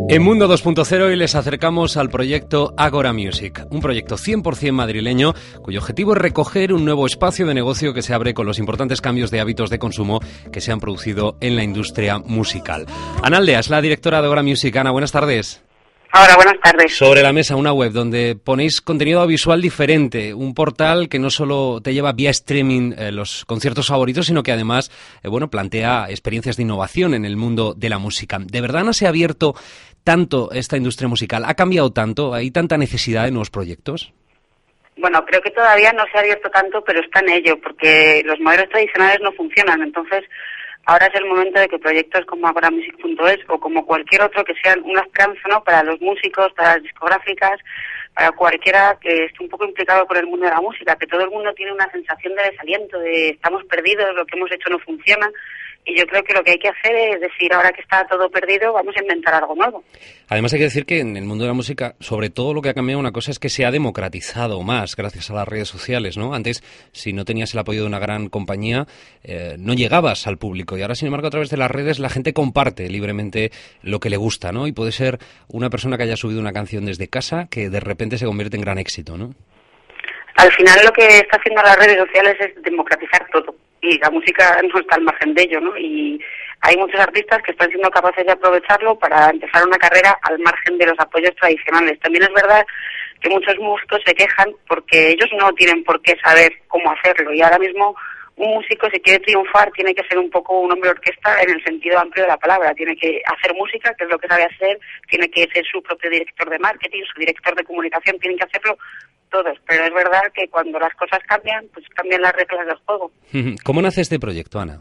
En Mundo 2.0 hoy les acercamos al proyecto Agora Music, un proyecto 100% madrileño cuyo objetivo es recoger un nuevo espacio de negocio que se abre con los importantes cambios de hábitos de consumo que se han producido en la industria musical. Ana Aldea es la directora de Agora Music. Ana, buenas tardes. Hola, buenas tardes. Sobre la mesa una web donde ponéis contenido audiovisual diferente, un portal que no solo te lleva vía streaming los conciertos favoritos, sino que además plantea experiencias de innovación en el mundo de la música. ¿De verdad no se ha abierto tanto esta industria musical? ¿Ha cambiado tanto? ¿Hay tanta necesidad de nuevos proyectos? Bueno, creo que todavía no se ha abierto tanto, pero está en ello, porque los modelos tradicionales no funcionan. Entonces, ahora es el momento de que proyectos como agoramusic.es o como cualquier otro que sean una esperanza, ¿no?, para los músicos, para las discográficas, para cualquiera que esté un poco implicado con el mundo de la música, que todo el mundo tiene una sensación de desaliento, de estamos perdidos, lo que hemos hecho no funciona. Y yo creo que lo que hay que hacer es decir, ahora que está todo perdido, vamos a inventar algo nuevo. Además hay que decir que en el mundo de la música, sobre todo lo que ha cambiado una cosa es que se ha democratizado más gracias a las redes sociales, ¿no? Antes, si no tenías el apoyo de una gran compañía, no llegabas al público. Y ahora, sin embargo, a través de las redes la gente comparte libremente lo que le gusta, ¿no? Y puede ser una persona que haya subido una canción desde casa que de repente se convierte en gran éxito, ¿no? Al final lo que está haciendo las redes sociales es democratizar todo. Y la música no está al margen de ello, ¿no? Y hay muchos artistas que están siendo capaces de aprovecharlo para empezar una carrera al margen de los apoyos tradicionales. También es verdad que muchos músicos se quejan porque ellos no tienen por qué saber cómo hacerlo. Y ahora mismo un músico, si quiere triunfar, tiene que ser un poco un hombre orquesta en el sentido amplio de la palabra. Tiene que hacer música, que es lo que sabe hacer, tiene que ser su propio director de marketing, su director de comunicación, tienen que hacerlo todos, pero es verdad que cuando las cosas cambian, pues cambian las reglas del juego. ¿Cómo nace este proyecto, Ana?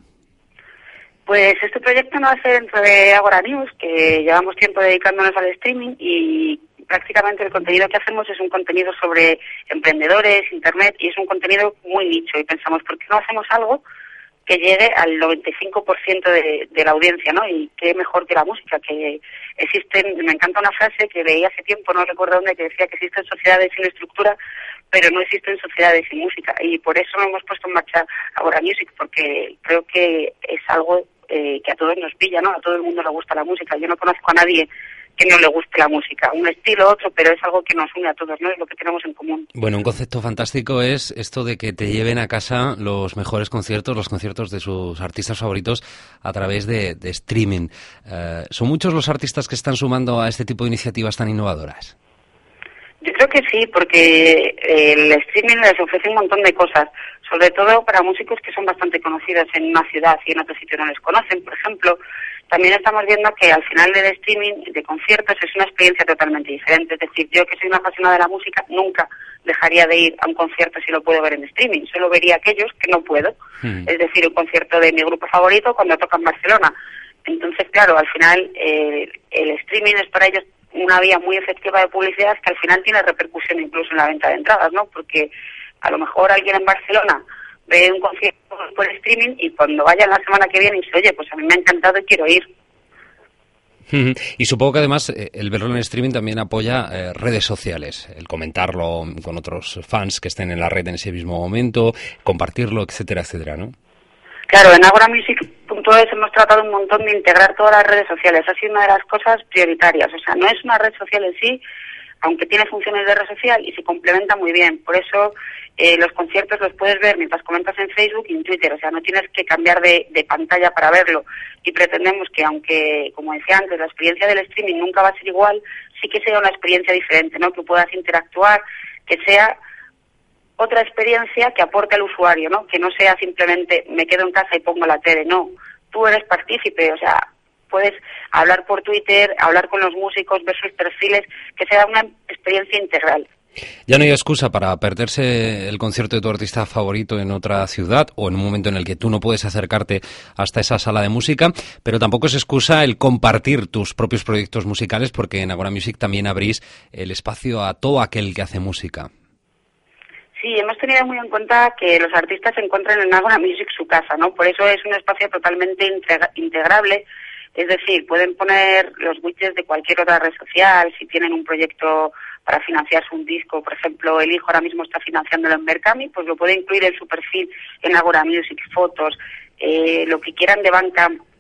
Pues este proyecto nace dentro de Agora News, que llevamos tiempo dedicándonos al streaming y prácticamente el contenido que hacemos es un contenido sobre emprendedores, internet, y es un contenido muy nicho. Y pensamos, ¿por qué no hacemos algo que llegue al 95% de la audiencia, ¿no? Y qué mejor que la música, que existen, me encanta una frase que leí hace tiempo, no recuerdo dónde, que decía que existen sociedades sin estructura, pero no existen sociedades sin música, y por eso hemos puesto en marcha Agora Music, porque creo que es algo que a todos nos pilla, ¿no? A todo el mundo le gusta la música. Yo no conozco a nadie que no le guste la música, un estilo, otro, pero es algo que nos une a todos, ¿no? Es lo que tenemos en común. Bueno, un concepto fantástico es esto de que te lleven a casa los mejores conciertos, los conciertos de sus artistas favoritos a través de streaming. ¿Son muchos los artistas que están sumando a este tipo de iniciativas tan innovadoras? Yo creo que sí, porque el streaming les ofrece un montón de cosas, sobre todo para músicos que son bastante conocidos en una ciudad y en otro sitio no les conocen, por ejemplo. También estamos viendo que al final del streaming de conciertos es una experiencia totalmente diferente. Es decir, yo que soy una apasionada de la música, nunca dejaría de ir a un concierto si lo puedo ver en streaming. Solo vería aquellos que no puedo. Es decir, un concierto de mi grupo favorito cuando toca en Barcelona. Entonces, claro, al final el streaming es para ellos una vía muy efectiva de publicidad que al final tiene repercusión incluso en la venta de entradas, ¿no? Porque a lo mejor alguien en Barcelona ve un concierto por streaming y cuando vaya la semana que viene dice, oye, pues a mí me ha encantado y quiero ir. Y supongo que además el verlo en streaming también apoya redes sociales, el comentarlo con otros fans que estén en la red en ese mismo momento, compartirlo, etcétera, etcétera, ¿no? Claro, en agoramusic.es hemos tratado un montón de integrar todas las redes sociales. Ha sido una de las cosas prioritarias. O sea, no es una red social en sí, aunque tiene funciones de red social y se complementa muy bien. Por eso los conciertos los puedes ver mientras comentas en Facebook y en Twitter. O sea, no tienes que cambiar de pantalla para verlo. Y pretendemos que, aunque, como decía antes, la experiencia del streaming nunca va a ser igual, sí que sea una experiencia diferente, ¿no? Que puedas interactuar, que sea otra experiencia que aporte al usuario, ¿no? Que no sea simplemente me quedo en casa y pongo la tele, no. Tú eres partícipe, o sea, puedes hablar por Twitter, hablar con los músicos, ver sus perfiles, que sea una experiencia integral. Ya no hay excusa para perderse el concierto de tu artista favorito en otra ciudad o en un momento en el que tú no puedes acercarte hasta esa sala de música, pero tampoco es excusa el compartir tus propios proyectos musicales, porque en Agora Music también abrís el espacio a todo aquel que hace música. Sí, hemos tenido muy en cuenta que los artistas se encuentran en Agora Music su casa, ¿no? Por eso es un espacio totalmente integrable, es decir, pueden poner los widgets de cualquier otra red social, si tienen un proyecto para financiarse un disco, por ejemplo, el hijo ahora mismo está financiándolo en Berkami, pues lo puede incluir en su perfil en Agora Music, fotos, lo que quieran de Bandcamp,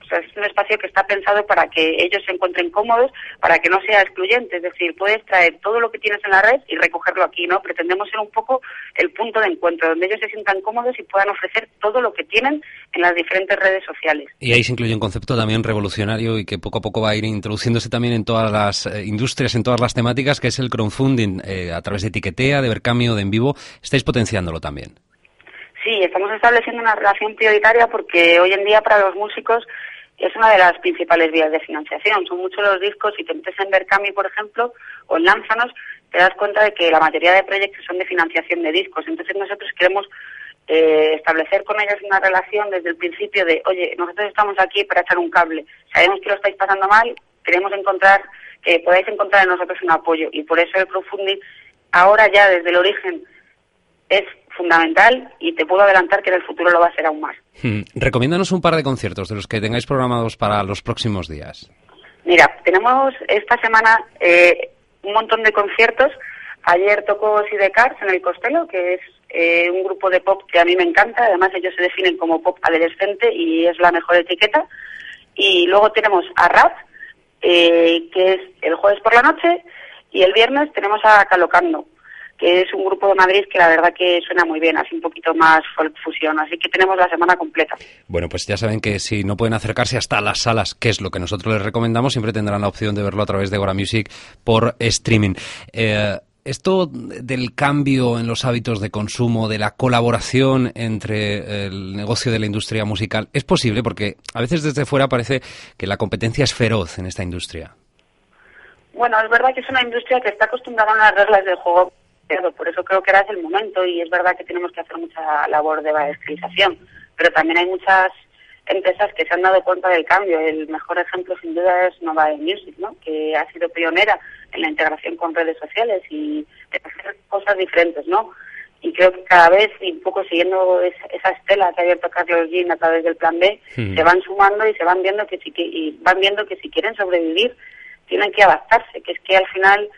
O sea, es un espacio que está pensado para que ellos se encuentren cómodos, para que no sea excluyente. Es decir, puedes traer todo lo que tienes en la red y recogerlo aquí, ¿no? Pretendemos ser un poco el punto de encuentro, donde ellos se sientan cómodos y puedan ofrecer todo lo que tienen en las diferentes redes sociales. Y ahí se incluye un concepto también revolucionario y que poco a poco va a ir introduciéndose también en todas las industrias, en todas las temáticas, que es el crowdfunding a través de Tiquetea, de Vercamio, de En Vivo. Estáis potenciándolo también. Sí, estamos estableciendo una relación prioritaria porque hoy en día para los músicos es una de las principales vías de financiación. Son muchos los discos, si te metes en Verkami, por ejemplo, o en Lánzanos, te das cuenta de que la mayoría de proyectos son de financiación de discos. Entonces nosotros queremos establecer con ellos una relación desde el principio de, oye, nosotros estamos aquí para echar un cable. Sabemos que lo estáis pasando mal, queremos que podáis encontrar en nosotros un apoyo. Y por eso el crowdfunding ahora ya desde el origen es fundamental y te puedo adelantar que en el futuro lo va a ser aún más. Recomiéndanos un par de conciertos de los que tengáis programados para los próximos días. Mira, tenemos esta semana un montón de conciertos. Ayer tocó Sidecars en el Costello, que es un grupo de pop que a mí me encanta. Además, ellos se definen como pop adolescente y es la mejor etiqueta. Y luego tenemos a Rap, que es el jueves por la noche, y el viernes tenemos a Calocando, que es un grupo de Madrid que la verdad que suena muy bien, así un poquito más folk fusión, así que tenemos la semana completa. Bueno, pues ya saben que si no pueden acercarse hasta las salas, que es lo que nosotros les recomendamos, siempre tendrán la opción de verlo a través de Agora Music por streaming. Esto del cambio en los hábitos de consumo, de la colaboración entre el negocio de la industria musical, ¿es posible? Porque a veces desde fuera parece que la competencia es feroz en esta industria. Bueno, es verdad que es una industria que está acostumbrada a las reglas del juego. Por eso creo que ahora es el momento y es verdad que tenemos que hacer mucha labor de evangelización, pero también hay muchas empresas que se han dado cuenta del cambio. El mejor ejemplo sin duda es Nova Music, ¿no? Que ha sido pionera en la integración con redes sociales y de hacer cosas diferentes, ¿no? Y creo que cada vez, y un poco siguiendo esa estela que ha abierto Carlos Jean a través del Plan B, se van sumando y se van viendo que si quieren sobrevivir tienen que adaptarse, que es que al final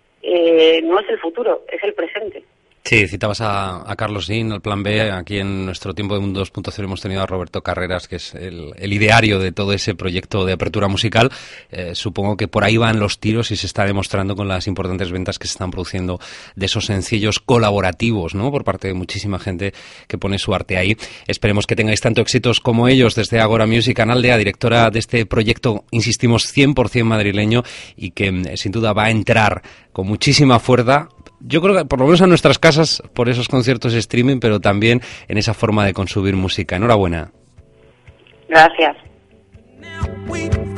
no es el futuro, es el presente. Sí, citabas a Carlos Jean, al Plan B. Aquí en nuestro tiempo de Mundo 2.0 hemos tenido a Roberto Carreras, que es el ideario de todo ese proyecto de apertura musical. Supongo que por ahí van los tiros y se está demostrando con las importantes ventas que se están produciendo de esos sencillos colaborativos, ¿no? Por parte de muchísima gente que pone su arte ahí. Esperemos que tengáis tanto éxitos como ellos desde Agora Music. Aldea, directora de este proyecto, insistimos, 100% madrileño y que sin duda va a entrar con muchísima fuerza. Yo creo que por lo menos a nuestras casas por esos conciertos de streaming, pero también en esa forma de consumir música. Enhorabuena. Gracias.